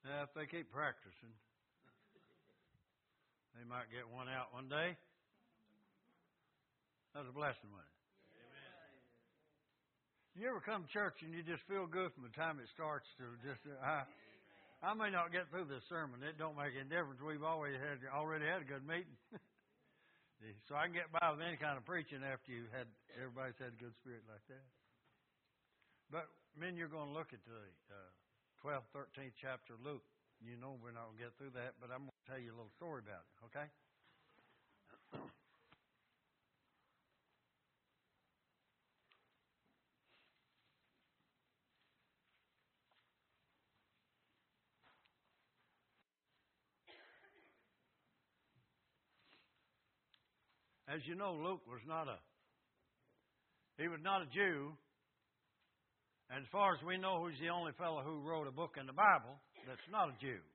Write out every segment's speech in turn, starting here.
If they keep practicing, they might get one out one day. That's a blessing, wasn't it? Amen. You ever come to church and you just feel good from the time it starts to just, I may not get through this sermon. It don't make any difference. We've already had a good meeting. So I can get by with any kind of preaching after everybody's had a good spirit like that. But, men, you're going to look at the 12th, 13th chapter of Luke. You know we're not going to get through that, but I'm going to tell you a little story about it, okay? As you know, Luke was not a Jew. And as far as we know, he's the only fellow who wrote a book in the Bible that's not a Jew.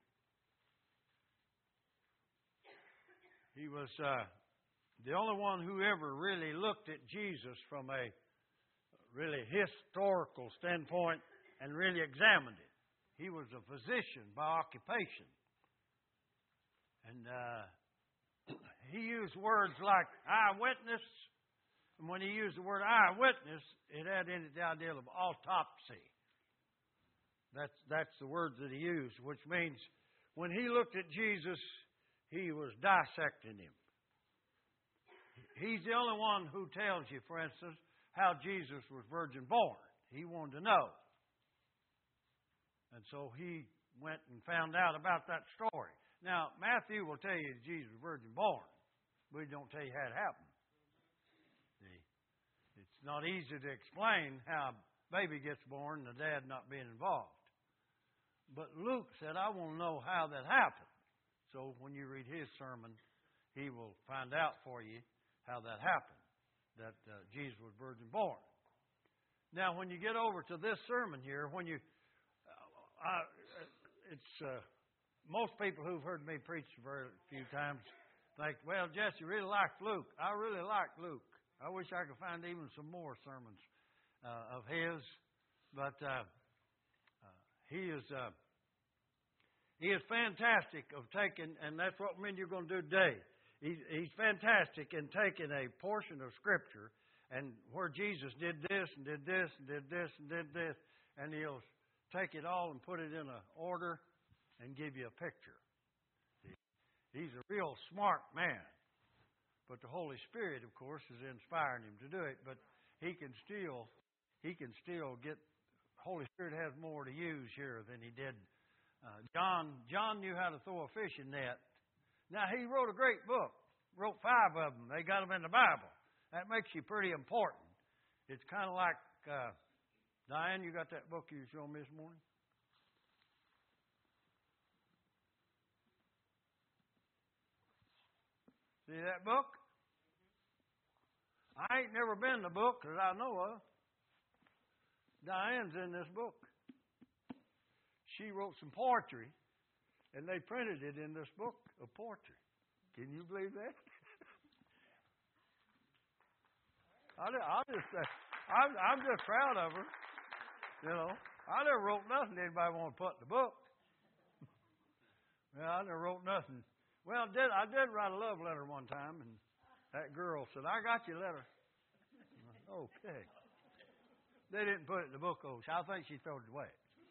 He was the only one who ever really looked at Jesus from a really historical standpoint and really examined it. He was a physician by occupation. And he used words like eyewitness. And when he used the word eyewitness, it had in it the idea of autopsy. That's the words that he used, which means when he looked at Jesus, he was dissecting him. He's the only one who tells you, for instance, how Jesus was virgin born. He wanted to know. And so he went and found out about that story. Now, Matthew will tell you that Jesus was virgin born, but he don't tell you how it happened. See, it's not easy to explain how a baby gets born and the dad not being involved. But Luke said, I want to know how that happened. So when you read his sermon, he will find out for you how that happened, that Jesus was virgin born. Now, when you get over to this sermon here, most people who've heard me preach a very few times think, well, Jesse really liked Luke. I really liked Luke. I wish I could find even some more sermons of his, but he is fantastic of taking, and that's what you're going to do today. He's fantastic in taking a portion of Scripture and where Jesus did this and did this and did this and did this, and he'll take it all and put it in an order and give you a picture. He's a real smart man. But the Holy Spirit, of course, is inspiring him to do it. But he can still get. Holy Spirit has more to use here than he did. John knew how to throw a fishing net. Now he wrote a great book. Wrote 5 of them. They got them in the Bible. That makes you pretty important. It's kind of like Diane. You got that book you showed me this morning? See that book? I ain't never been in the book that I know of. Diane's in this book. She wrote some poetry, and they printed it in this book of poetry. Can you believe that? I'm just proud of her. You know, I never wrote nothing anybody want to put in the book. Well, I never wrote nothing. Well, I did write a love letter one time, and that girl said, I got your letter. Okay. They didn't put it in the book, though. I think she threw it away.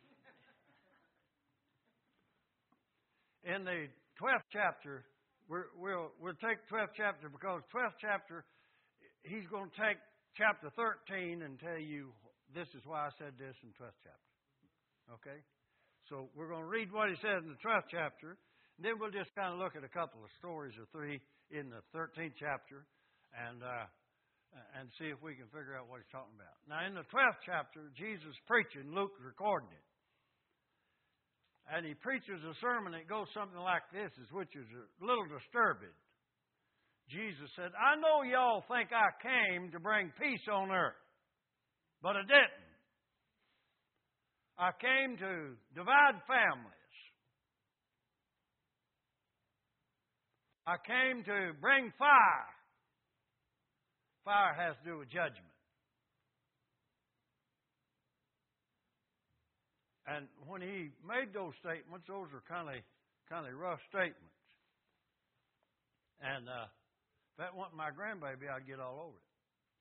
In the 12th chapter, we'll take 12th chapter because 12th chapter, he's going to take chapter 13 and tell you this is why I said this in 12th chapter. Okay? So we're going to read what he says in the 12th chapter. And then we'll just kind of look at a couple of stories or 3 in the 13th chapter and see if we can figure out what he's talking about. Now, in the 12th chapter, Jesus preaching, Luke recording it. And he preaches a sermon that goes something like this, which is a little disturbing. Jesus said, I know y'all think I came to bring peace on earth, but I didn't. I came to divide families. I came to bring fire. Fire has to do with judgment. And when he made those statements, those are kind of rough statements. And if that wasn't my grandbaby, I'd get all over it.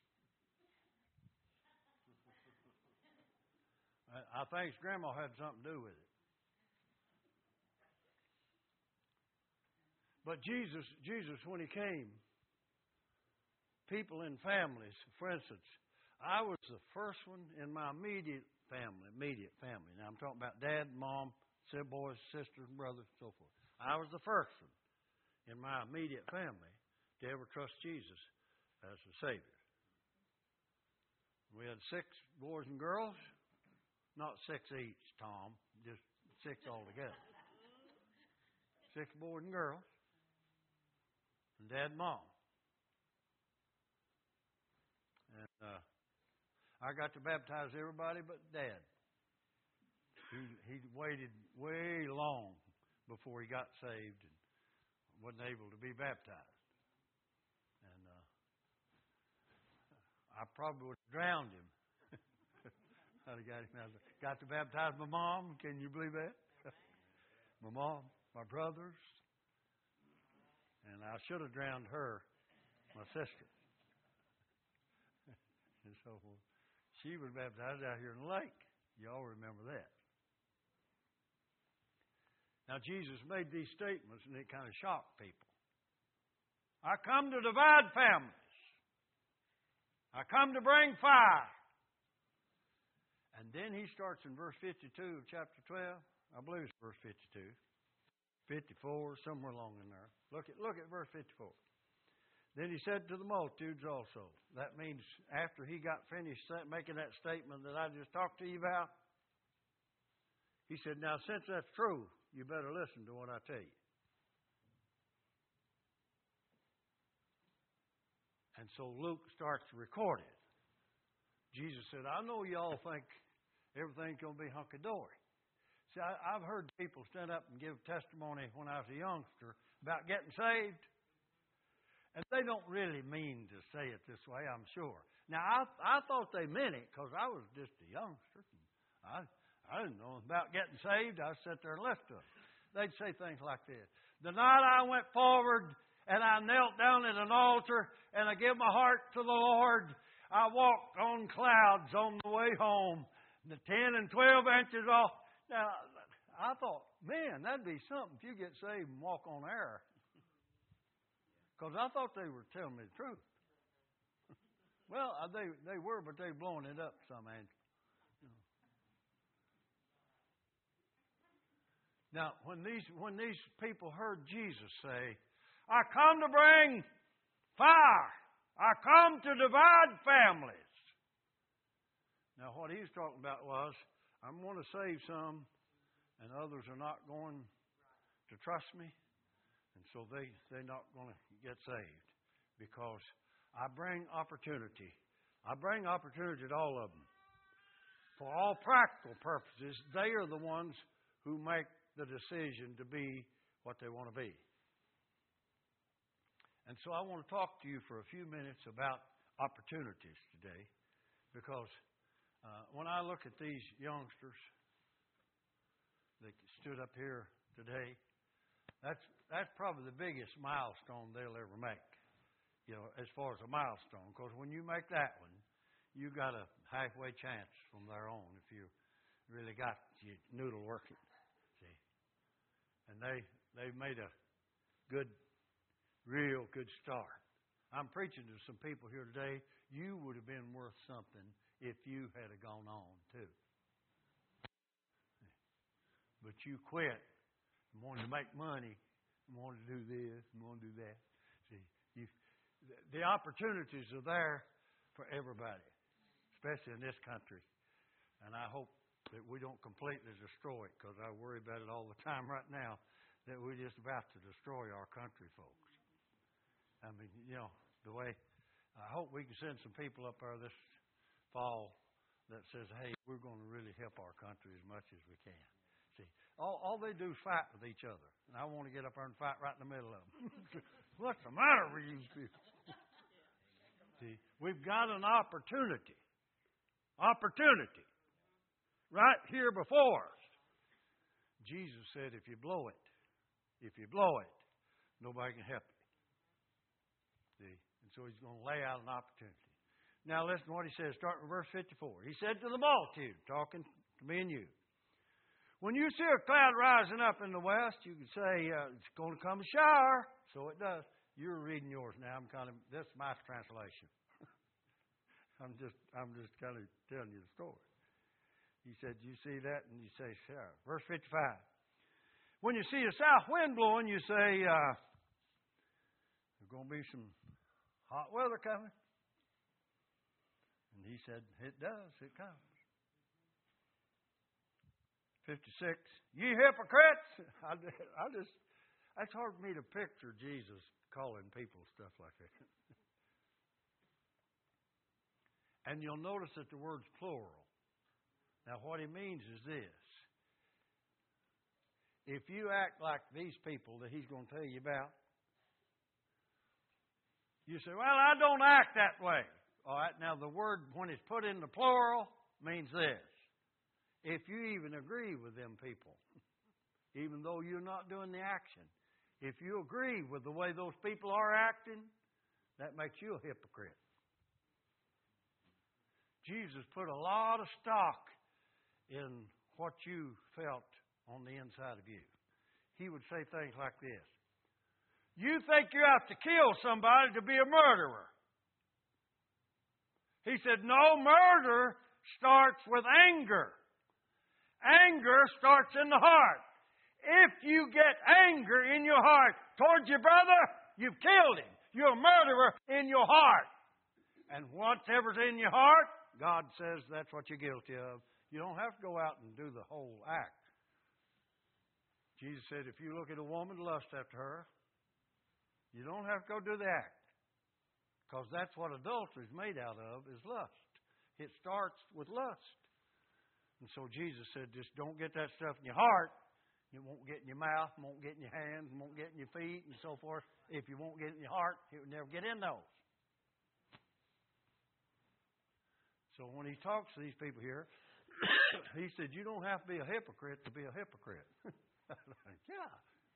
I think his grandma had something to do with it. But Jesus, when he came, people in families, for instance, I was the first one in my immediate family. Now I'm talking about dad, mom, boys, sisters, brothers, so forth. I was the first one in my immediate family to ever trust Jesus as a Savior. We had 6 boys and girls, not 6 each, Tom, just 6 altogether. 6 boys and girls, and dad and mom. And I got to baptize everybody but Dad. He waited way long before he got saved and wasn't able to be baptized. And I probably would have drowned him. I'd have got to baptize my mom. Can you believe that? My mom, my brothers. And I should have drowned her, my sister. And so forth. She was baptized out here in the lake. You all remember that. Now, Jesus made these statements, and it kind of shocked people. I come to divide families. I come to bring fire. And then he starts in verse 52 of chapter 12. I believe it's verse 52. 54, somewhere along in there. Look at verse 54. Then he said to the multitudes also. That means after he got finished making that statement that I just talked to you about, he said, now since that's true, you better listen to what I tell you. And so Luke starts to record it. Jesus said, I know you all think everything's going to be hunky-dory. See, I've heard people stand up and give testimony when I was a youngster about getting saved. And they don't really mean to say it this way, I'm sure. Now, I thought they meant it because I was just a youngster. I didn't know about getting saved. I sat there and listened to them. They'd say things like this. The night I went forward and I knelt down at an altar and I gave my heart to the Lord, I walked on clouds on the way home, the 10 and 12 inches off. Now, I thought, man, that'd be something if you get saved and walk on air. Because I thought they were telling me the truth. Well, they were, but they blowing it up some, Andrew. Now, when these people heard Jesus say, I come to bring fire. I come to divide families. Now, what he was talking about was, I'm going to save some, and others are not going to trust me. And so they're not going to get saved because I bring opportunity. I bring opportunity to all of them. For all practical purposes, they are the ones who make the decision to be what they want to be. And so I want to talk to you for a few minutes about opportunities today because when I look at these youngsters that stood up here today, that's probably the biggest milestone they'll ever make, as far as a milestone. Because when you make that one, you got a halfway chance from there on if you really got your noodle working. See, and they've made a real good start. I'm preaching to some people here today. You would have been worth something if you had gone on too, but you quit. Wanted to make money, wanted to do this, wanted to do that. See, the opportunities are there for everybody, especially in this country. And I hope that we don't completely destroy it because I worry about it all the time right now, that we're just about to destroy our country, folks. I mean, the way, I hope we can send some people up there this fall that says, hey, we're going to really help our country as much as we can. See, all they do is fight with each other. And I want to get up there and fight right in the middle of them. What's the matter with you people? See, we've got an opportunity right here before us. Jesus said, if you blow it, nobody can help you. See? And so he's going to lay out an opportunity. Now listen to what he says, starting with verse 54. He said to the multitude, talking to me and you, when you see a cloud rising up in the west, you can say, it's going to come a shower. So it does. You're reading yours now. This is my translation. I'm just kind of telling you the story. He said, you see that? And you say, shower. Verse 55. When you see a south wind blowing, you say, there's going to be some hot weather coming. And he said, it does. It comes. 56. Ye hypocrites. That's hard for me to picture Jesus calling people stuff like that. And you'll notice that the word's plural. Now, what he means is this. If you act like these people that he's going to tell you about, you say, well, I don't act that way. All right, now the word, when it's put in the plural, means this. If you even agree with them people, even though you're not doing the action, if you agree with the way those people are acting, that makes you a hypocrite. Jesus put a lot of stock in what you felt on the inside of you. He would say things like this. You think you have to kill somebody to be a murderer. He said, no, murder starts with anger. Anger starts in the heart. If you get anger in your heart towards your brother, you've killed him. You're a murderer in your heart. And whatever's in your heart, God says that's what you're guilty of. You don't have to go out and do the whole act. Jesus said, if you look at a woman to lust after her, you don't have to go do the act. Because that's what adultery is made out of, is lust. It starts with lust. And so Jesus said, just don't get that stuff in your heart. It won't get in your mouth, it won't get in your hands, it won't get in your feet, and so forth. If you won't get it in your heart, it will never get in those. So when he talks to these people here, he said, you don't have to be a hypocrite to be a hypocrite. Yeah.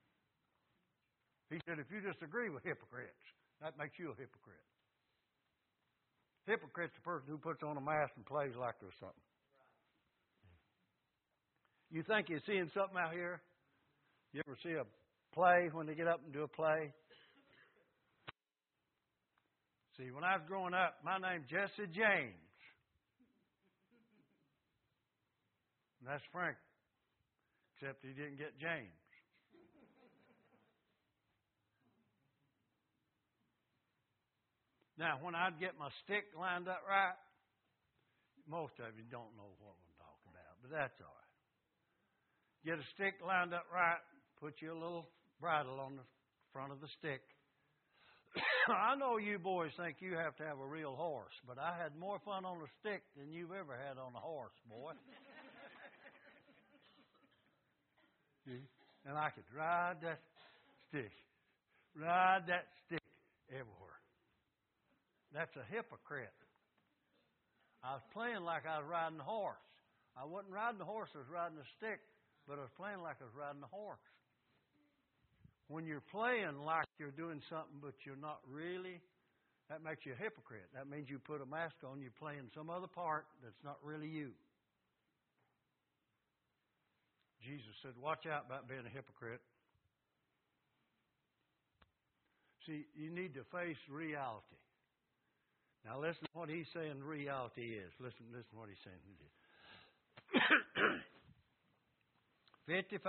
He said, if you disagree with hypocrites, that makes you a hypocrite. Hypocrite's the person who puts on a mask and plays like there's something. You think you're seeing something out here? You ever see a play when they get up and do a play? See, when I was growing up, my name's Jesse James. And that's Frank. Except he didn't get James. Now, when I'd get my stick lined up right, most of you don't know what I'm talking about, but that's all right. Get a stick lined up right, put you a little bridle on the front of the stick. I know you boys think you have to have a real horse, but I had more fun on a stick than you've ever had on a horse, boy. And I could ride that stick everywhere. That's a hypocrite. I was playing like I was riding a horse. I wasn't riding a horse, I was riding a stick, but I was playing like I was riding a horse. When you're playing like you're doing something, but you're not really, that makes you a hypocrite. That means you put a mask on, you're playing some other part that's not really you. Jesus said, watch out about being a hypocrite. See, you need to face reality. Now listen to what he's saying reality is. Listen to what he's saying. 55.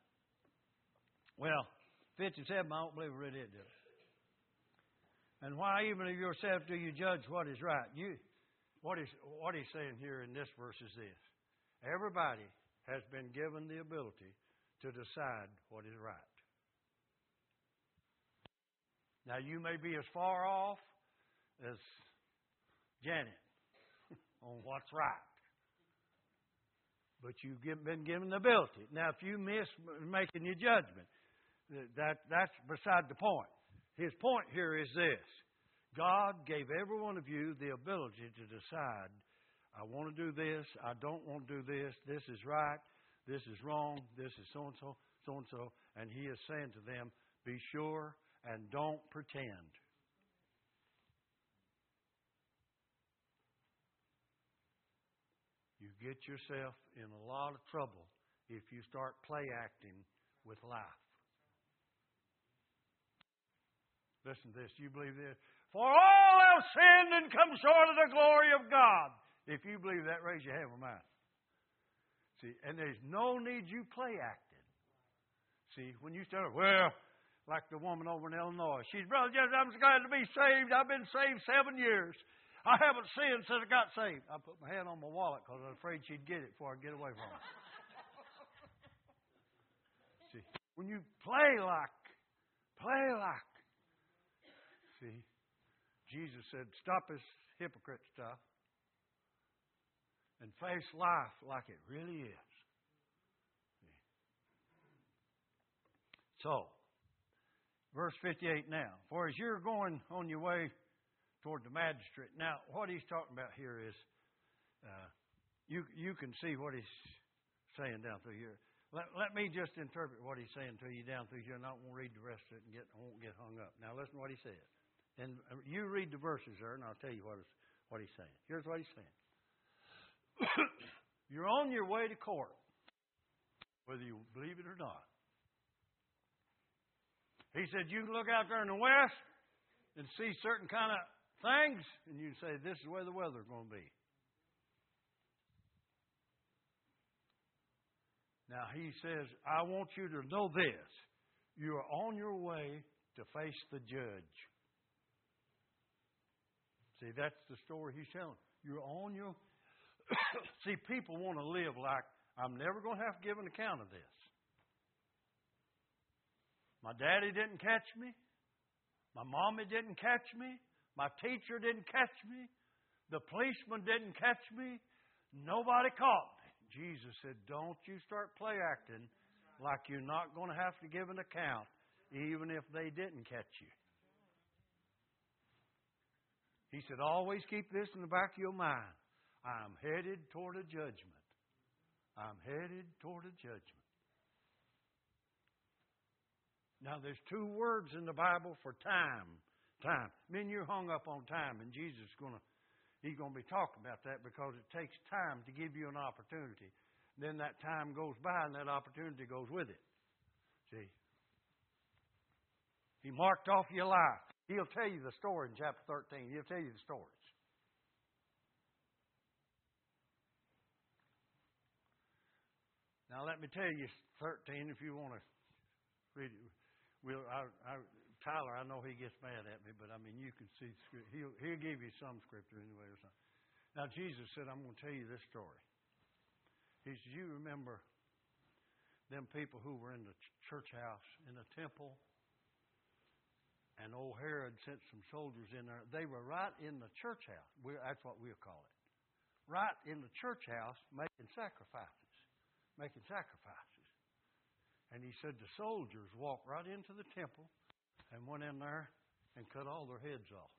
Well, 57, I don't believe I read it, did I? And why even of yourself do you judge what is right? What he's saying here in this verse is this. Everybody has been given the ability to decide what is right. Now, you may be as far off as Janet on what's right. But you've been given the ability. Now, if you miss making your judgment, that's beside the point. His point here is this. God gave every one of you the ability to decide, I want to do this, I don't want to do this, this is right, this is wrong, this is so-and-so, so-and-so. And he is saying to them, be sure and don't pretend. You get yourself in a lot of trouble if you start play acting with life. Listen to this. You believe this? For all have sinned and come short of the glory of God. If you believe that, raise your hand with mine. See, and there's no need you play acting. See, when you start, well, like the woman over in Illinois, she's, Brother Judge, I'm so glad to be saved. I've been saved 7 years. I haven't sinned since I got saved. I put my hand on my wallet because I was afraid she'd get it before I get away from her. See, when you play like, see, Jesus said, stop this hypocrite stuff and face life like it really is. See? So, verse 58 now. For as you're going on your way toward the magistrate. Now, what he's talking about here is, you can see what he's saying down through here. Let me just interpret what he's saying to you down through here, and I won't read the rest of it and won't get hung up. Now, listen to what he said. And you read the verses there, and I'll tell you what he's saying. Here's what he's saying. You're on your way to court, whether you believe it or not. He said you can look out there in the west and see certain kind of things, and you say, this is where the weather's going to be. Now, he says, I want you to know this. You are on your way to face the judge. See, that's the story he's telling. You're on your... See, people want to live like, I'm never going to have to give an account of this. My daddy didn't catch me. My mommy didn't catch me. My teacher didn't catch me. The policeman didn't catch me. Nobody caught me. Jesus said, don't you start play acting like you're not going to have to give an account, even if they didn't catch you. He said, always keep this in the back of your mind. I'm headed toward a judgment. I'm headed toward a judgment. Now, there's 2 words in the Bible for time. Time. Men, you're hung up on time, and Jesus is He's going to be talking about that because it takes time to give you an opportunity. Then that time goes by, and that opportunity goes with it. See? He marked off your life. He'll tell you the story in chapter 13. He'll tell you the stories. Now, let me tell you 13 if you want to read it. Tyler, I know he gets mad at me, but I mean, you can see the script. He'll give you some scripture anyway or something. Now, Jesus said, I'm going to tell you this story. He said, you remember them people who were in the church house, in the temple, and old Herod sent some soldiers in there. They were right in the church house. That's what we'll call it. Right in the church house making sacrifices. And he said the soldiers walked right into the temple and went in there and cut all their heads off.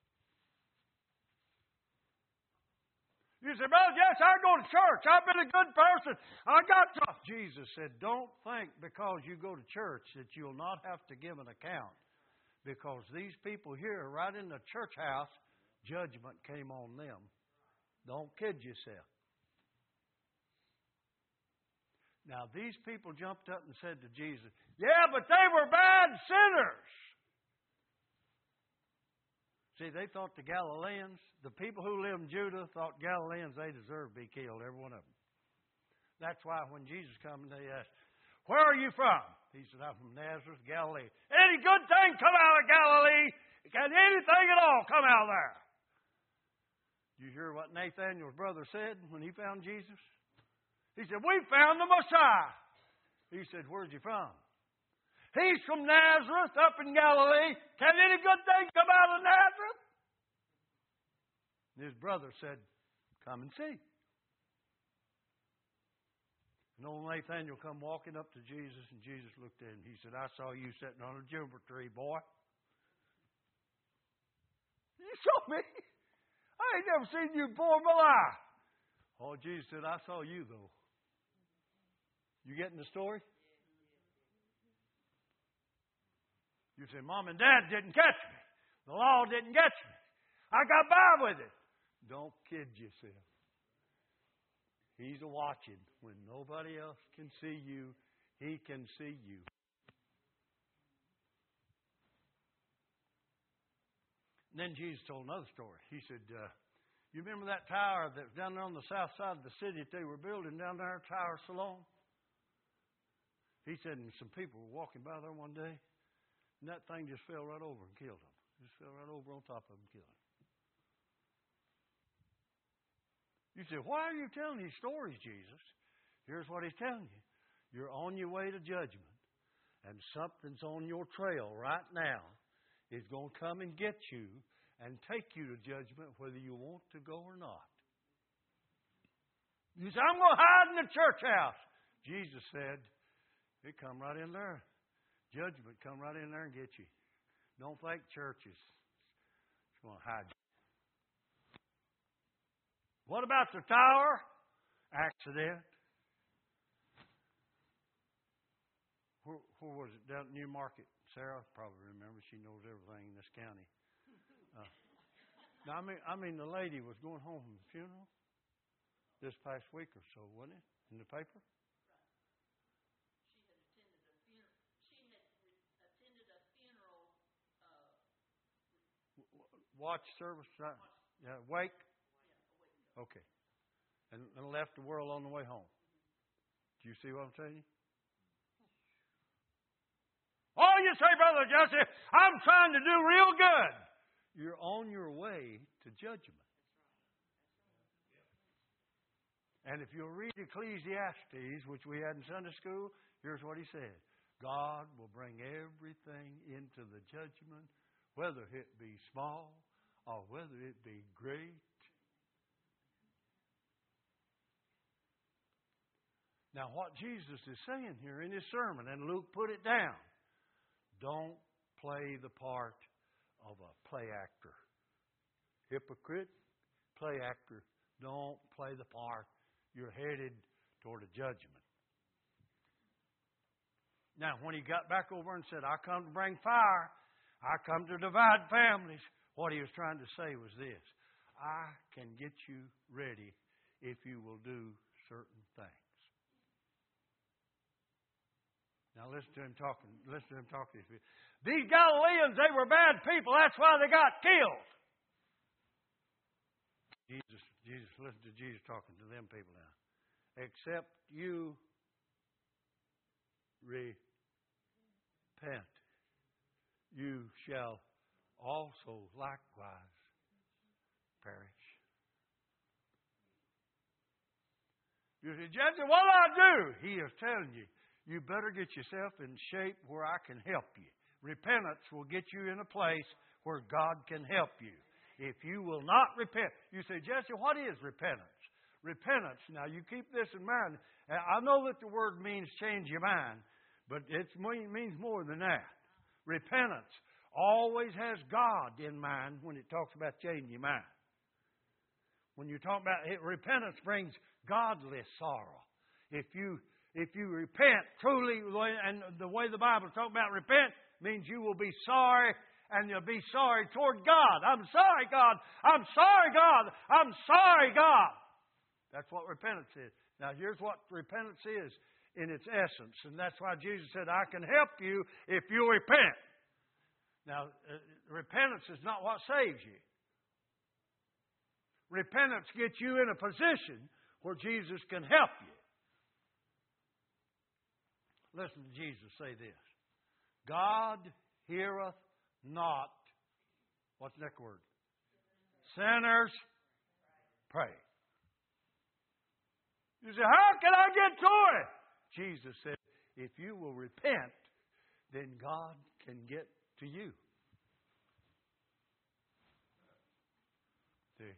You say, Brother Jess, I go to church. I've been a good person. I got to. Jesus said, don't think because you go to church that you'll not have to give an account. Because these people here, right in the church house, judgment came on them. Don't kid yourself. Now, these people jumped up and said to Jesus, yeah, but they were bad sinners. See, they thought the Galileans, the people who lived in Judah, thought Galileans, they deserved to be killed, every one of them. That's why when Jesus came, they asked, where are you from? He said, I'm from Nazareth, Galilee. Any good thing come out of Galilee? Can anything at all come out of there? You hear what Nathanael's brother said when he found Jesus? He said, we found the Messiah. He said, where's he from? He's from Nazareth up in Galilee. Can any good thing come out of Nazareth? And his brother said, come and see. And old Nathanael come walking up to Jesus, and Jesus looked at him. He said, I saw you sitting on a juniper tree, boy. You saw me? I ain't never seen you before in my life. Oh, Jesus said, I saw you, though. You getting the story? You say, Mom and Dad didn't catch me. The law didn't catch me. I got by with it. Don't kid yourself. He's watching. When nobody else can see you, He can see you. And then Jesus told another story. He said, you remember that tower that was down there on the south side of the city that they were building down there, Tower Siloam? He said, and some people were walking by there one day, and that thing just fell right over and killed them. Just fell right over on top of them and killed them. You say, why are you telling these stories, Jesus? Here's what He's telling you. You're on your way to judgment, and something's on your trail right now is going to come and get you and take you to judgment whether you want to go or not. You say, I'm going to hide in the church house. Jesus said, it come right in there. Judgment come right in there and get you. Don't think churches is going to hide you. What about the tower? Accident. Where was it? Down at New Market. Sarah probably remembers. She knows everything in this county. Now, I mean, the lady was going home from the funeral this past week or so, wasn't it? In the paper? Watch service, right? Yeah, wake. Okay, and left the world on the way home. Do you see what I'm telling you? Oh, you say, Brother Jesse, I'm trying to do real good. You're on your way to judgment. And if you'll read Ecclesiastes, which we had in Sunday school, here's what he said. God will bring everything into the judgment, whether it be small or whether it be great. Now, what Jesus is saying here in His sermon, and Luke put it down, don't play the part of a play actor. Hypocrite, play actor. Don't play the part. You're headed toward a judgment. Now, when He got back over and said, I come to bring fire, I come to divide families, what He was trying to say was this. I can get you ready if you will do certain things. Now listen to him talking. Listen to him talk to these people. These Galileans, they were bad people. That's why they got killed. Listen to Jesus talking to them people now. Except you repent, you shall also likewise perish. You say, Jesse, what do I do? He is telling you. You better get yourself in shape where I can help you. Repentance will get you in a place where God can help you. If you will not repent. You say, Jesse, what is repentance? Repentance. Now, you keep this in mind. I know that the word means change your mind, but it means more than that. Repentance always has God in mind when it talks about changing your mind. When you talk about it, repentance brings godly sorrow. If you repent truly, and the way the Bible talks about repent means you will be sorry, and you'll be sorry toward God. I'm sorry, God. I'm sorry, God. I'm sorry, God. That's what repentance is. Now, here's what repentance is in its essence, and that's why Jesus said, I can help you if you repent. Now, repentance is not what saves you. Repentance gets you in a position where Jesus can help you. Listen to Jesus say this. God heareth not, what's the next word? Sinners pray. You say, how can I get to it? Jesus said, if you will repent, then God can get to you. See?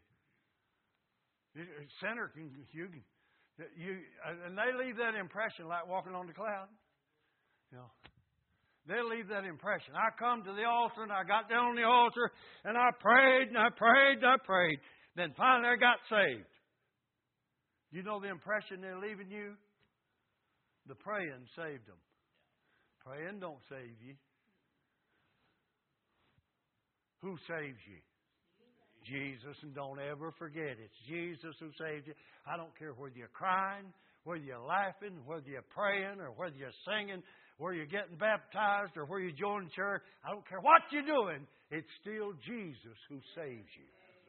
Sinner can, and they leave that impression like walking on the cloud. You know, they leave that impression. I come to the altar and I got down on the altar and I prayed and I prayed and I prayed. Then finally I got saved. You know the impression they're leaving you? The praying saved them. Praying don't save you. Who saves you? Jesus, and don't ever forget it's Jesus who saved you. I don't care whether you're crying, whether you're laughing, whether you're praying, or whether you're singing, whether you're getting baptized, or whether you're joining church. I don't care what you're doing. It's still Jesus who saves you.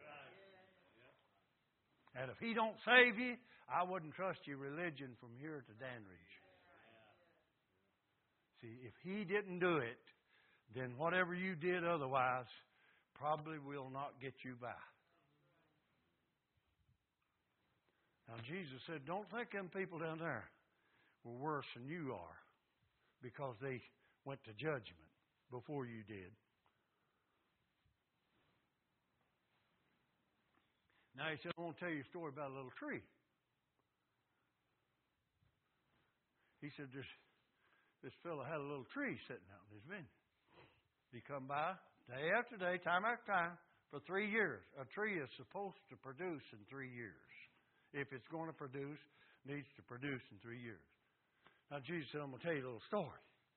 And if He don't save you, I wouldn't trust your religion from here to Danridge. See, if He didn't do it, then whatever you did otherwise probably will not get you by. Now, Jesus said, don't think them people down there were worse than you are because they went to judgment before you did. Now, he said, I want to tell you a story about a little tree. He said, this fellow had a little tree sitting out in his vineyard. He come by day after day, time after time, for 3 years. A tree is supposed to produce in 3 years. If it's going to produce, needs to produce in 3 years. Now, Jesus said, I'm going to tell you a little story.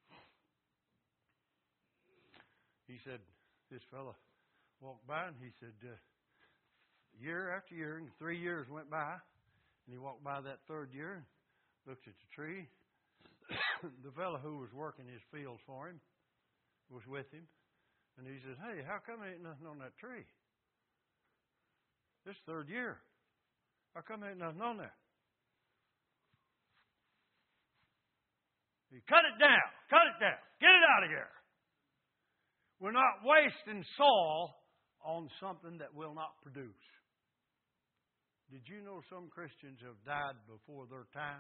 He said, this fellow walked by and he said, year after year, and 3 years went by, and he walked by that third year and looked at the tree. The fellow who was working his fields for him was with him. And he said, hey, how come there ain't nothing on that tree? This third year. How come there ain't nothing on there? He cut it down. Cut it down. Get it out of here. We're not wasting soil on something that will not produce. Did you know some Christians have died before their time?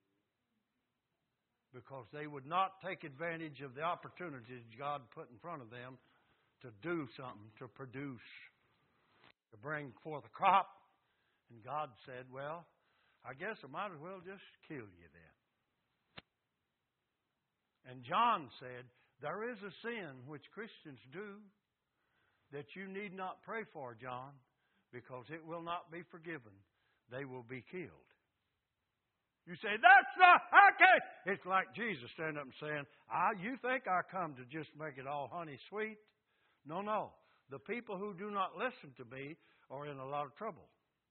Because they would not take advantage of the opportunities God put in front of them to do something, to produce, to bring forth a crop. And God said, well, I guess I might as well just kill you then. And John said, there is a sin which Christians do that you need not pray for, John, because it will not be forgiven. They will be killed. You say, that's not okay. It's like Jesus standing up and saying, you think I come to just make it all honey sweet? No, no. The people who do not listen to me are in a lot of trouble.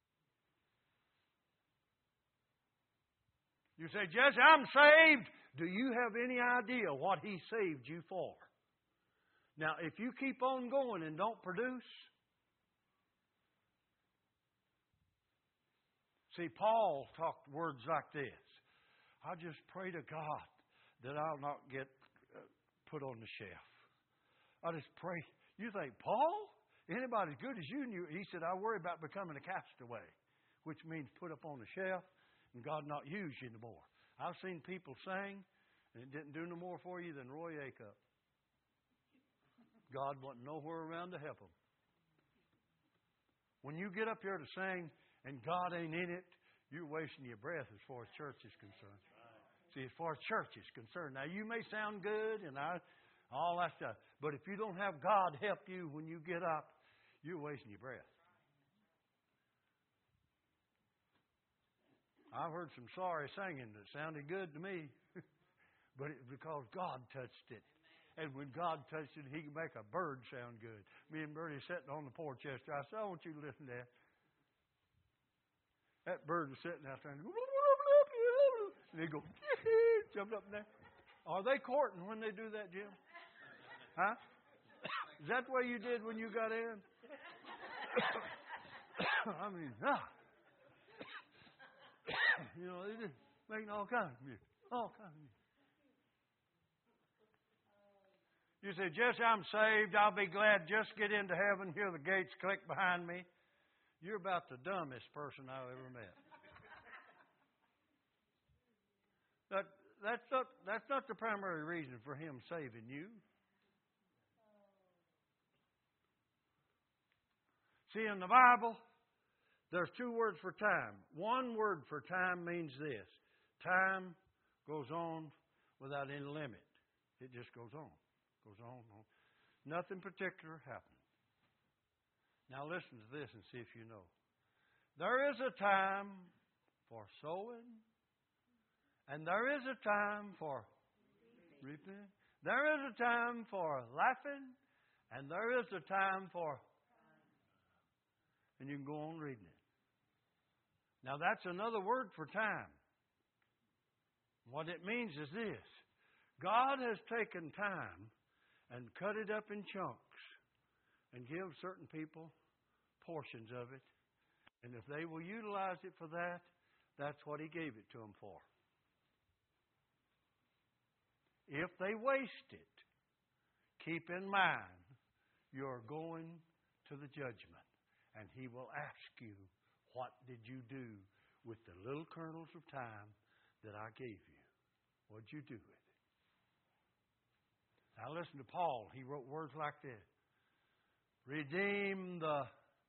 You say, Jesse, I'm saved. Do you have any idea what He saved you for? Now, if you keep on going and don't produce, see, Paul talked words like this. I just pray to God that I'll not get put on the shelf. I just pray. You think, Paul? Anybody as good as you knew? He said, I worry about becoming a castaway, which means put up on the shelf and God not use you anymore. I've seen people sing, and it didn't do no more for you than Roy Acup. God wasn't nowhere around to help them. When you get up here to sing and God ain't in it, you're wasting your breath as far as church is concerned. See, as far as church is concerned. Now, you may sound good and all that stuff, but if you don't have God help you when you get up, you're wasting your breath. I've heard some sorry singing that sounded good to me, but it's because God touched it. And when God touched it, He can make a bird sound good. Me and Bertie sitting on the porch yesterday. I said, I want you to listen to that. That bird was sitting out there and they go, jumped up in there. Are they courting when they do that, Jim? Huh? Is that the way you did when you got in? I mean, you know, they're just making all kinds of music. All kinds of music. You say, Jesse, I'm saved. I'll be glad. Just get into heaven. Hear the gates click behind me. You're about the dumbest person I've ever met. That's not the primary reason for Him saving you. See, in the Bible, there's two words for time. One word for time means this. Time goes on without any limit. It just goes on. Goes on. Nothing particular happening. Now listen to this and see if you know. There is a time for sowing And there is a time for reaping. There is a time for laughing. And there is a time for... And you can go on reading it. Now that's another word for time. What it means is this. God has taken time and cut it up in chunks and give certain people portions of it. And if they will utilize it for that, that's what He gave it to them for. If they waste it, keep in mind you're going to the judgment. And He will ask you, what did you do with the little kernels of time that I gave you? What did you do with it? Now listen to Paul. He wrote words like this. Redeem the...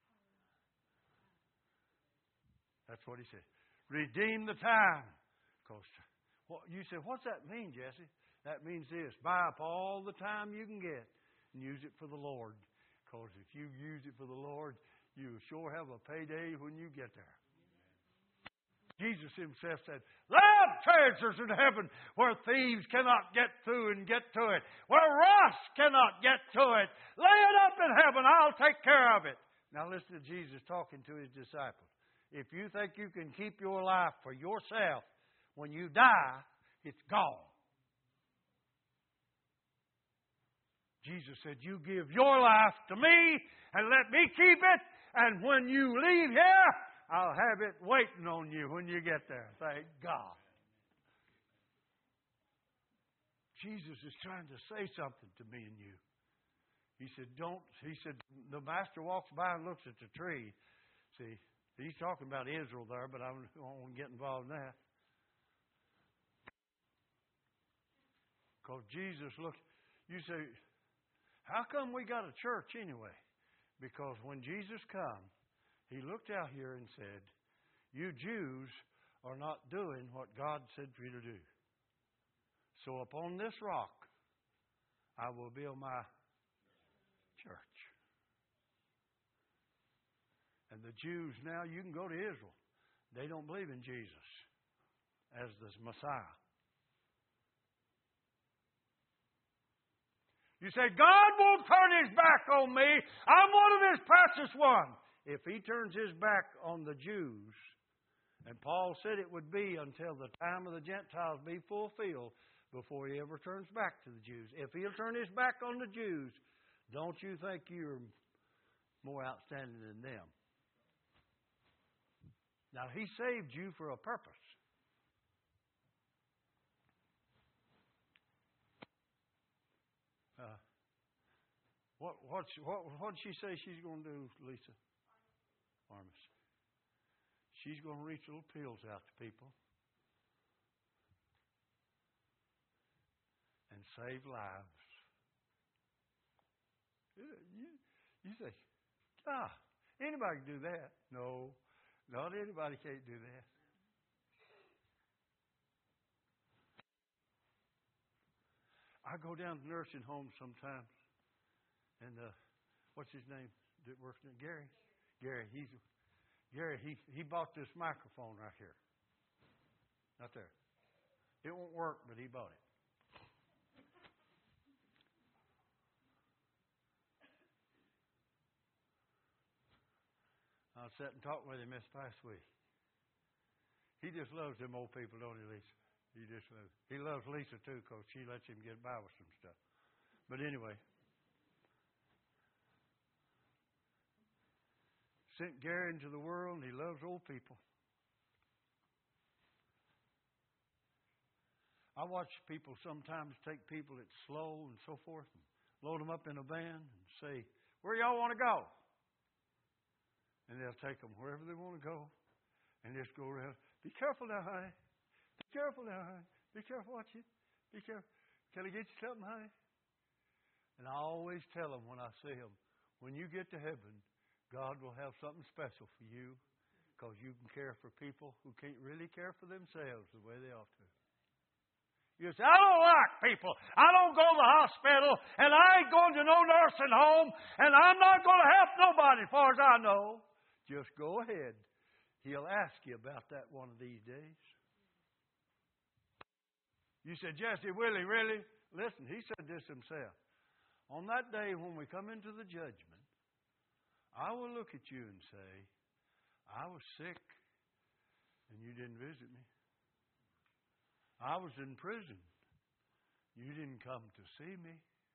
That's what he said. Redeem the time. Because you say, what's that mean, Jesse? That means this. Buy up all the time you can get and use it for the Lord. Because if you use it for the Lord, you sure have a payday when you get there. Jesus Himself said, lay up treasures in heaven where thieves cannot get through and get to it. Where rust cannot get to it. Lay it up in heaven. I'll take care of it. Now listen to Jesus talking to His disciples. If you think you can keep your life for yourself, when you die, it's gone. Jesus said, you give your life to me and let me keep it. And when you leave here, I'll have it waiting on you when you get there. Thank God. Jesus is trying to say something to me and you. He said, the master walks by and looks at the tree. See, he's talking about Israel there, but I don't want to get involved in that. Because Jesus looked, you say, how come we got a church anyway? Because when Jesus come, He looked out here and said, you Jews are not doing what God said for you to do. So upon this rock, I will build my church. And the Jews now, you can go to Israel. They don't believe in Jesus as the Messiah. You say, God won't turn His back on me. I'm one of His precious ones. If He turns His back on the Jews, and Paul said it would be until the time of the Gentiles be fulfilled before He ever turns back to the Jews. If He'll turn His back on the Jews, don't you think you're more outstanding than them? Now, He saved you for a purpose. What did she say she's going to do, Lisa? Armis. She's going to reach little pills out to people and save lives. You say, anybody can do that. No, not anybody can't do that. I go down to nursing homes sometimes. And what's his name that works in Gary? Gary, he bought this microphone right here. Not there. It won't work, but he bought it. I sat and talked with him this past week. He just loves them old people, don't he, Lisa? He loves Lisa too, because she lets him get by with some stuff. But anyway. Sent Gary into the world, and he loves old people. I watch people sometimes take people that's slow and so forth and load them up in a van and say, where y'all want to go? And they'll take them wherever they want to go and just go around. Be careful now, honey. Be careful now, honey. Be careful, watch it. Be careful. Can I get you something, honey? And I always tell them when I see them, when you get to heaven, God will have something special for you because you can care for people who can't really care for themselves the way they ought to. You say, I don't like people. I don't go to the hospital, and I ain't going to no nursing home, and I'm not going to help nobody as far as I know. Just go ahead. He'll ask you about that one of these days. You said, Jesse, will he really? Listen, he said this himself. On that day when we come into the judgment, I will look at you and say, I was sick and you didn't visit me. I was in prison. You didn't come to see me.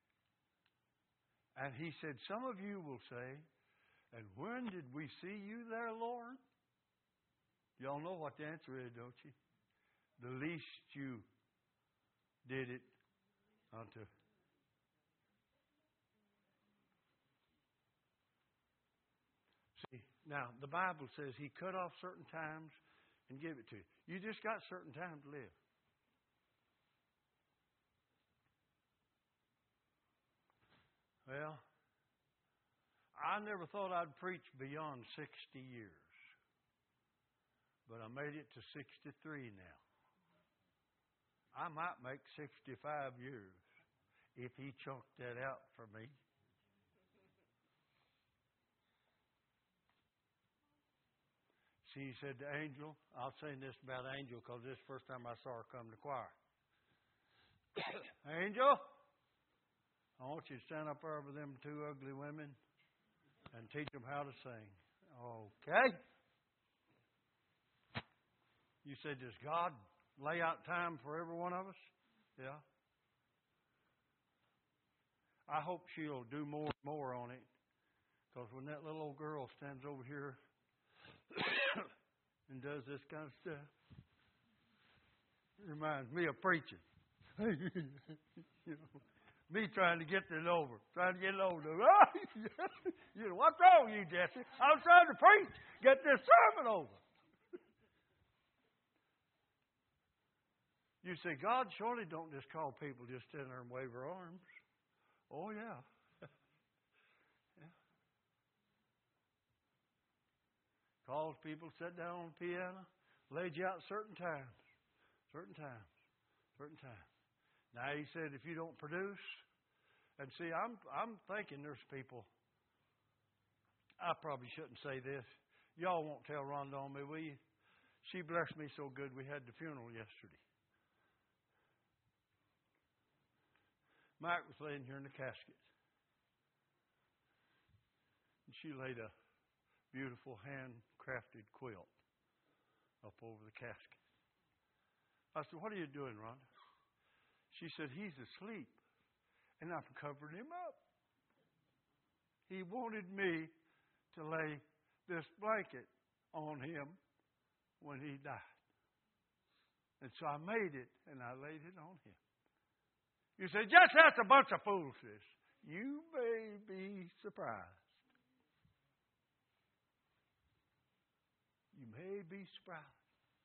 And he said, some of you will say, and when did we see you there, Lord? Y'all know what the answer is, don't you? The least you did it unto. See, now, the Bible says he cut off certain times and gave it to you. You just got certain time to live. Well, I never thought I'd preach beyond 60 years. But I made it to 63 now. I might make 65 years if he choked that out for me. See, he said to Angel, I'll say this about Angel because this is the first time I saw her come to choir. Angel, I want you to stand up there with them two ugly women and teach them how to sing. Okay. You said, does God lay out time for every one of us? Yeah. I hope she'll do more and more on it. Because when that little old girl stands over here and does this kind of stuff, it reminds me of preaching. You know, me trying to get it over. You know, what's wrong with you, Jesse? I was trying to preach. Get this sermon over. You say, God surely don't just call people just stand there and wave their arms. Oh, yeah. Yeah. Calls people, sit down on the piano, laid you out certain times. Now, he said, if you don't produce, and see, I'm thinking there's people, I probably shouldn't say this. Y'all won't tell Rhonda on me, will you? She blessed me so good we had the funeral yesterday. Mike was laying here in the casket. And she laid a beautiful hand-crafted quilt up over the casket. I said, what are you doing, Rhonda? She said, he's asleep, and I'm covering him up. He wanted me to lay this blanket on him when he died. And so I made it, and I laid it on him. You say, just that's a bunch of foolishness. You may be surprised. You may be surprised.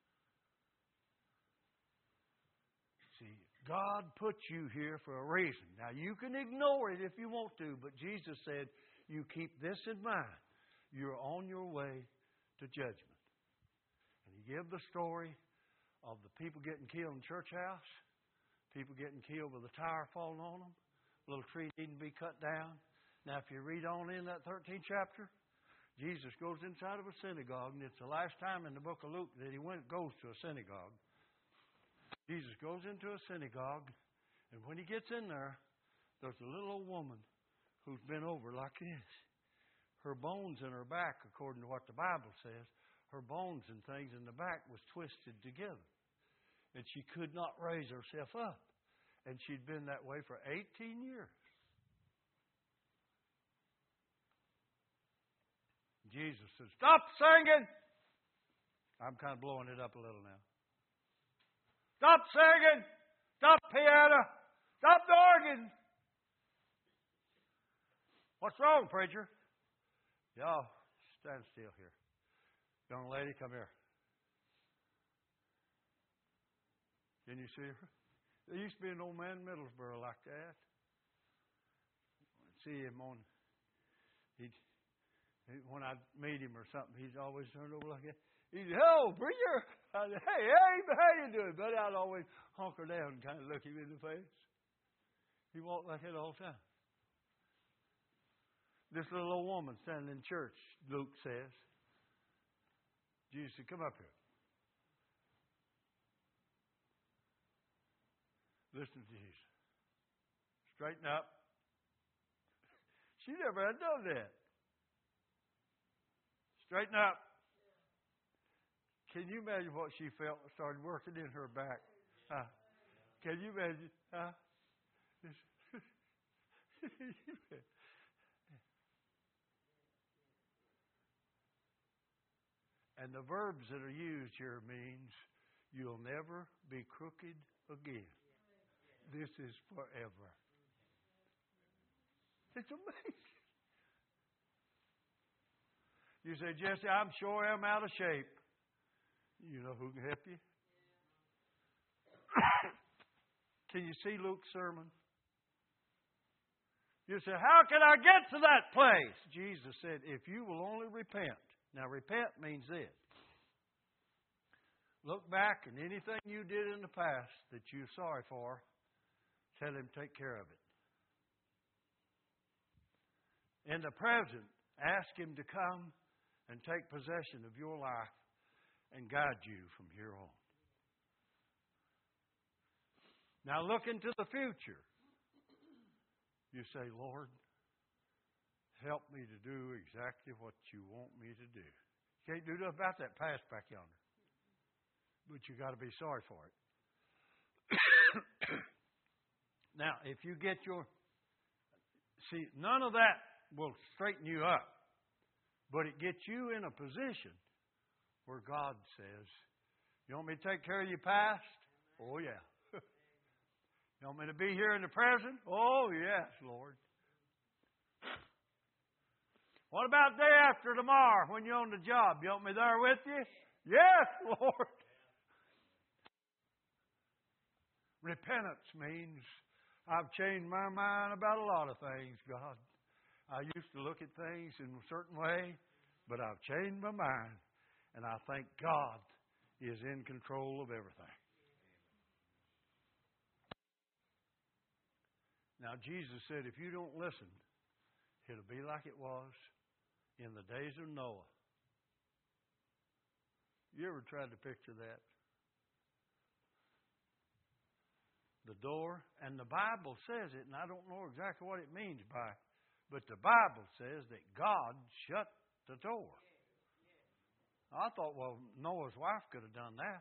See, God put you here for a reason. Now, you can ignore it if you want to, but Jesus said, you keep this in mind. You're on your way to judgment. And he gave the story of the people getting killed in the church house. People getting killed with a tire falling on them. A little tree needing to be cut down. Now, if you read on in that 13th chapter, Jesus goes inside of a synagogue, and it's the last time in the book of Luke that he goes to a synagogue. Jesus goes into a synagogue, and when he gets in there, there's a little old woman who's bent over like this. Her bones in her back, according to what the Bible says, her bones and things in the back was twisted together. And she could not raise herself up. And she'd been that way for 18 years. Jesus said, stop singing. I'm kind of blowing it up a little now. Stop singing. Stop piano. Stop the organ. What's wrong, preacher? Y'all, stand still here. Young lady, come here. Can you see her? There used to be an old man in Middlesboro like that. I'd see him on, when I'd meet him or something, he'd always turn over like that. He'd say, hello, preacher. I'd say, hey, how you doing, buddy? I'd always hunker down and kind of look him in the face. He walked like that all the time. This little old woman standing in church, Luke says, Jesus said, come up here. Listen to Jesus. Straighten up. She never had done that. Straighten up. Can you imagine what she felt started working in her back? Can you imagine? And the verbs that are used here means you'll never be crooked again. This is forever. It's amazing. You say, Jesse, I'm sure I'm out of shape. You know who can help you? Can you see Luke's sermon? You say, how can I get to that place? Jesus said, if you will only repent. Now, repent means this. Look back and anything you did in the past that you're sorry for, tell Him to take care of it. In the present, ask Him to come and take possession of your life and guide you from here on. Now look into the future. You say, Lord, help me to do exactly what you want me to do. You can't do nothing about that past back yonder. But you got to be sorry for it. Now, if you get see, none of that will straighten you up. But it gets you in a position where God says, you want me to take care of your past? Oh, yeah. You want me to be here in the present? Oh, yes, Lord. What about day after tomorrow when you're on the job? You want me there with you? Yes, Lord. Repentance means I've changed my mind about a lot of things, God. I used to look at things in a certain way, but I've changed my mind. And I think God is in control of everything. Now, Jesus said, if you don't listen, it'll be like it was in the days of Noah. You ever tried to picture that? The door, and the Bible says it, and I don't know exactly what it means by it, but the Bible says that God shut the door. I thought, well, Noah's wife could have done that.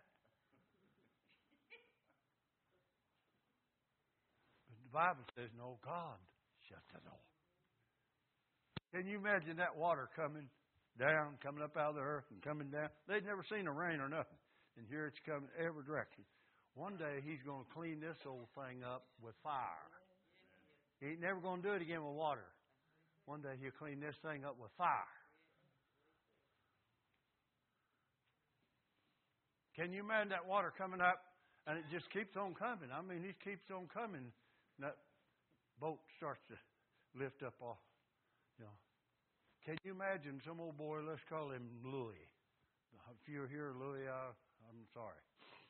But the Bible says, no, God shut the door. Can you imagine that water coming down, coming up out of the earth and coming down? They'd never seen a rain or nothing. And here it's coming every direction. One day He's going to clean this old thing up with fire. He ain't never going to do it again with water. One day He'll clean this thing up with fire. Can you imagine that water coming up and it just keeps on coming? I mean, it keeps on coming. And that boat starts to lift up off. You know. Can you imagine some old boy, let's call him Louis. If you're here, Louis, I'm sorry.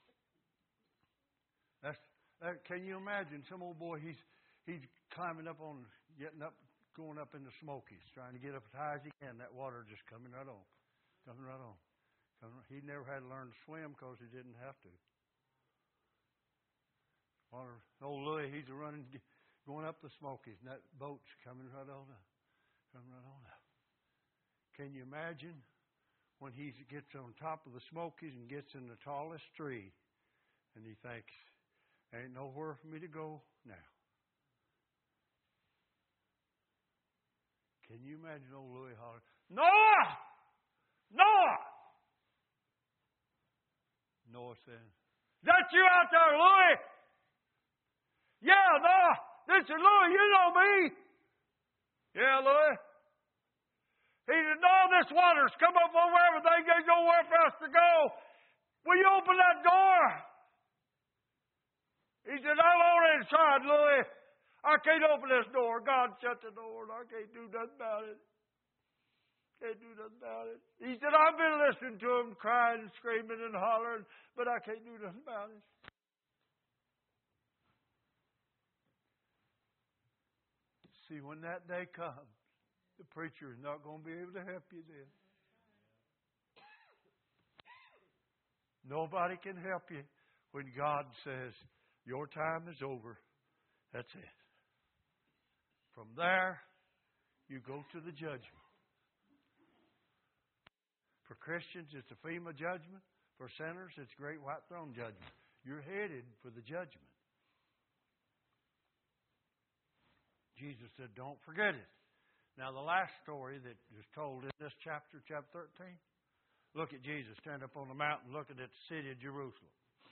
Can you imagine some old boy, he's climbing up on, going up in the Smokies, trying to get up as high as he can. That water just coming right on. Coming right on. He never had to learn to swim because he didn't have to. Old Louis, he's running, going up the Smokies, and that boat's coming right on up. Coming right on up. Can you imagine when he gets on top of the Smokies and gets in the tallest tree, and he thinks, ain't nowhere for me to go now. Can you imagine old Louis hollering, Noah! Noah! Noah said, is that you out there, Louis? Yeah, Noah. This is Louis. You know me. Yeah, Louis. He said, no, this water's come up over everything. There's nowhere for us to go. Will you open that door? He said, I'm already inside, Louis. I can't open this door. God shut the door, and I can't do nothing about it. Can't do nothing about it. He said, I've been listening to him crying and screaming and hollering, but I can't do nothing about it. See, when that day comes, the preacher is not going to be able to help you then. Nobody can help you when God says, Your time is over. That's it. From there, you go to the judgment. For Christians, it's a FEMA judgment. For sinners, it's great white throne judgment. You're headed for the judgment. Jesus said, don't forget it. Now, the last story that is told in this chapter, chapter 13, look at Jesus stand up on the mountain looking at the city of Jerusalem.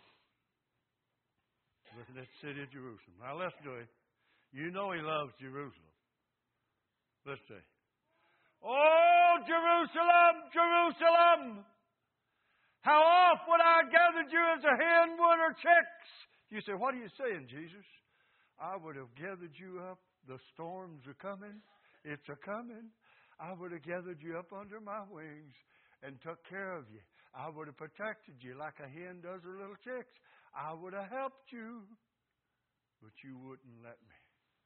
Looking at the city of Jerusalem. Now, listen to him. You know he loves Jerusalem. Let's see. Oh, Jerusalem, Jerusalem! How oft would I gathered you as a hen would her chicks? You say, what are you saying, Jesus? I would have gathered you up. The storms are coming. It's a coming. I would have gathered you up under my wings and took care of you. I would have protected you like a hen does her little chicks. I would have helped you, but you wouldn't let me.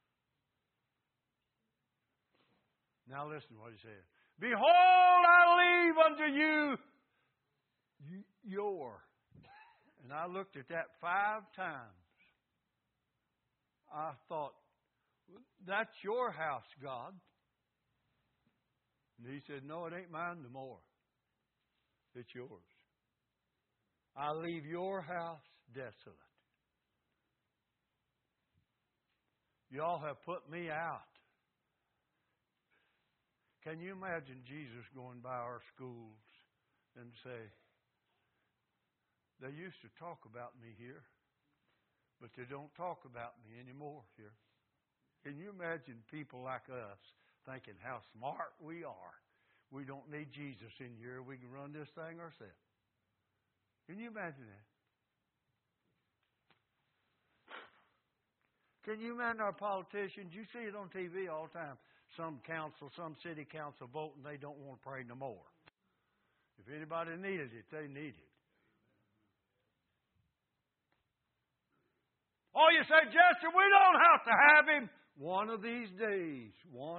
Now listen to what he said. Behold, I leave unto you your. And I looked at that 5 times. I thought, that's your house, God. And he said, no, it ain't mine no more. It's yours. I leave your house desolate. Y'all have put me out. Can you imagine Jesus going by our schools and say, they used to talk about me here, but they don't talk about me anymore here. Can you imagine people like us thinking how smart we are? We don't need Jesus in here. We can run this thing ourselves. Can you imagine that? Can you imagine our politicians? You see it on TV all the time. Some council, some city council voting, they don't want to pray no more. If anybody needed it, they need it. Oh, you say, Jesse, we don't have to have him. One of these days,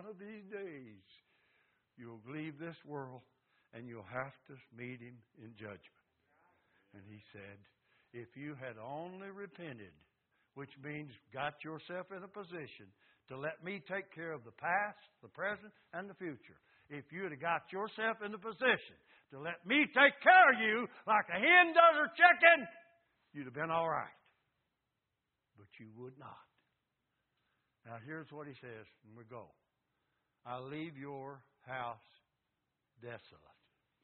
you'll leave this world and you'll have to meet him in judgment. And he said, if you had only repented, which means got yourself in a position to let me take care of the past, the present, and the future. If you had got yourself in a position to let me take care of you like a hen does her chicken, you'd have been all right. But you would not. Now here's what he says, and we go. I leave your house desolate.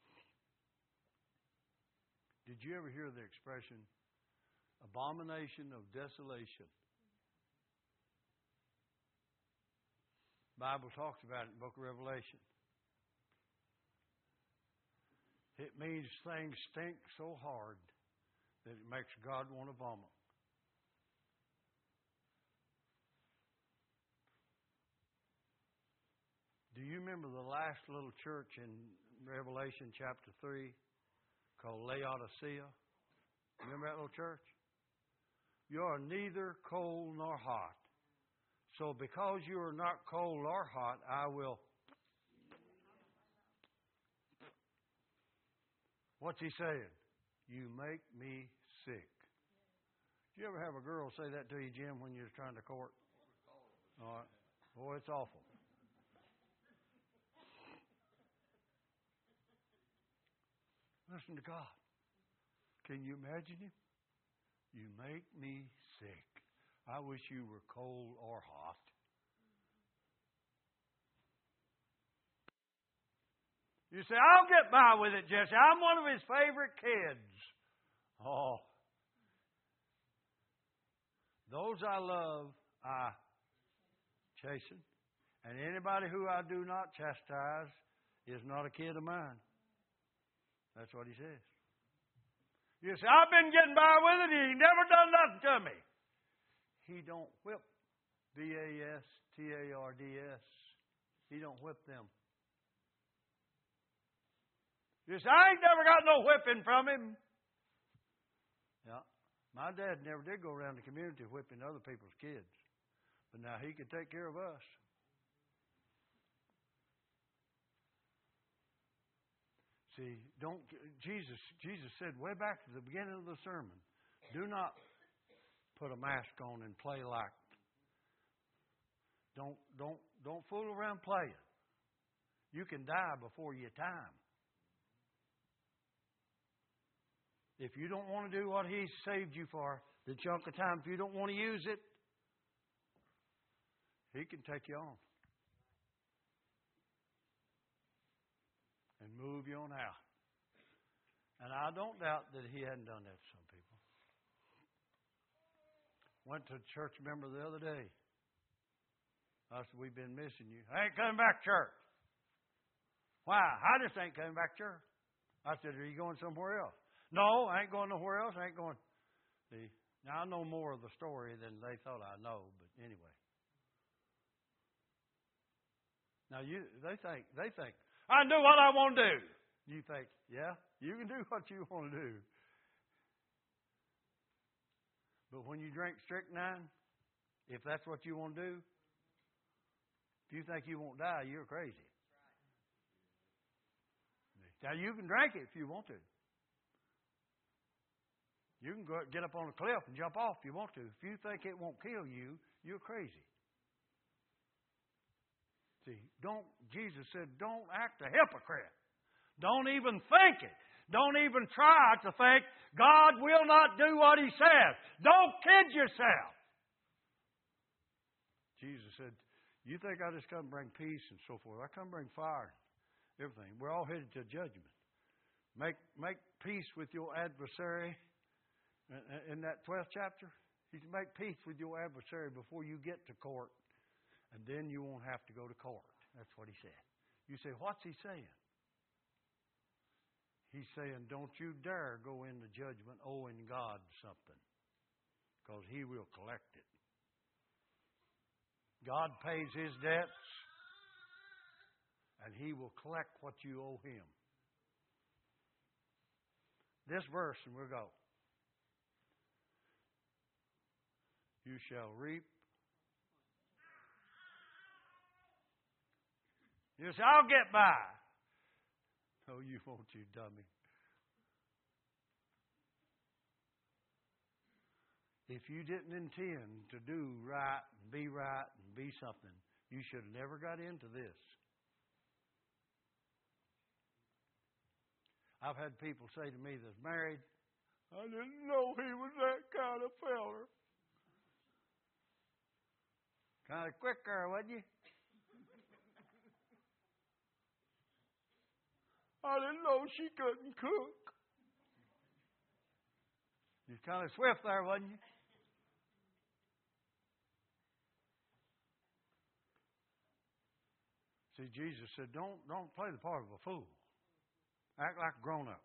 Did you ever hear the expression, abomination of desolation? The Bible talks about it in the book of Revelation. It means things stink so hard that it makes God want to vomit. Do you remember the last little church in Revelation chapter 3 called Laodicea? Remember that little church? You are neither cold nor hot. So because you are not cold or hot, I will. What's he saying? You make me sick. Did you ever have a girl say that to you, Jim, when you were trying to court? All right. Boy, it's awful. Listen to God. Can you imagine him? You make me sick. I wish you were cold or hot. You say, I'll get by with it, Jesse. I'm one of his favorite kids. Oh. Those I love, I chasten. And anybody who I do not chastise is not a kid of mine. That's what he says. You say, I've been getting by with it. He never done nothing to me. He don't whip. B-A-S-T-A-R-D-S. He don't whip them. You say, I ain't never got no whipping from him. Yeah. My dad never did go around the community whipping other people's kids. But now he could take care of us. See, Jesus said way back to the beginning of the sermon, do not put a mask on and play like. Don't fool around playing. You can die before your time. If you don't want to do what He saved you for, the chunk of time, if you don't want to use it, He can take you on and move you on out. And I don't doubt that He hadn't done that to some people. Went to a church member the other day. I said, we've been missing you. I ain't coming back to church. Why? I just ain't coming back to church. I said, are you going somewhere else? No, I ain't going nowhere else. I ain't going. See, now I know more of the story than they thought I know, but anyway. Now they think, I do what I want to do. You think, yeah, you can do what you want to do. But when you drink strychnine, if that's what you want to do, if you think you won't die, you're crazy. Now, you can drink it if you want to. You can go get up on a cliff and jump off if you want to. If you think it won't kill you, you're crazy. See, Jesus said, don't act a hypocrite. Don't even think it. Don't even try to think God will not do what He says. Don't kid yourself. Jesus said, you think I just come bring peace and so forth. I come bring fire and everything. We're all headed to judgment. Make peace with your adversary. In that 12th chapter, He said, make peace with your adversary before you get to court. And then you won't have to go to court. That's what He said. You say, what's He saying? He's saying, don't you dare go into judgment owing God something, because He will collect it. God pays His debts, and He will collect what you owe Him. This verse, and we'll go. You shall reap. You say, I'll get by. No, you won't, you dummy. If you didn't intend to do right and be something, you should have never got into this. I've had people say to me that's married, I didn't know he was that kind of feller. Kind of quick there, wasn't you? I didn't know she couldn't cook. You're kind of swift there, wasn't you? See, Jesus said, don't play the part of a fool. Act like a grown-up.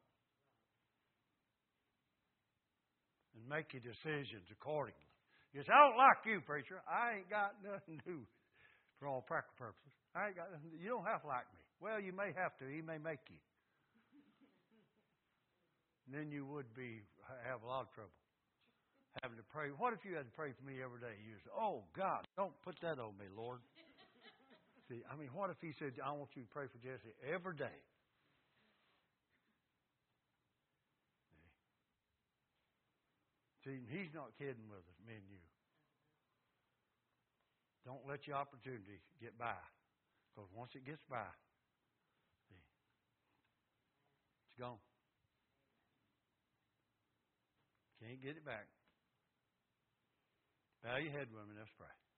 And make your decisions accordingly. You say, I don't like you, preacher. I ain't got nothing to do with it for all practical purposes. I ain't got nothing. You don't have to like me. Well, you may have to. He may make you. And then you would have a lot of trouble having to pray. What if you had to pray for me every day? You say, oh, God, don't put that on me, Lord. See, I mean, what if He said, I want you to pray for Jesse every day? See, He's not kidding with us, me and you. Don't let your opportunity get by. Because once it gets by, see, it's gone. Can't get it back. Bow your head with me, let's pray.